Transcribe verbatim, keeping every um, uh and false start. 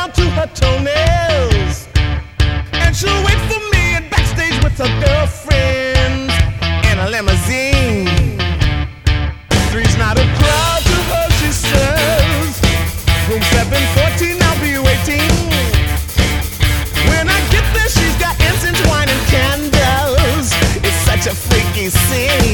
down to her toenails. And she'll wait for me at backstage with her girlfriends in a limousine. Three's not a crowd to her, she says. Room seven fourteen, I'll be waiting. When I get there, she's got incense, wine, and candles. It's such a freaky scene.